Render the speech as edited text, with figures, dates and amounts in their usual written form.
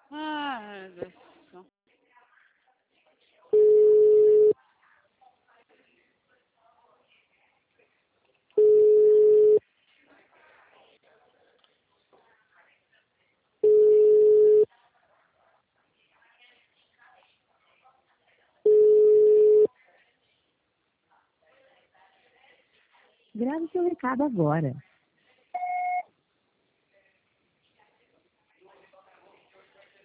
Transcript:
Ai, meu Deus do céu. Grave seu recado agora.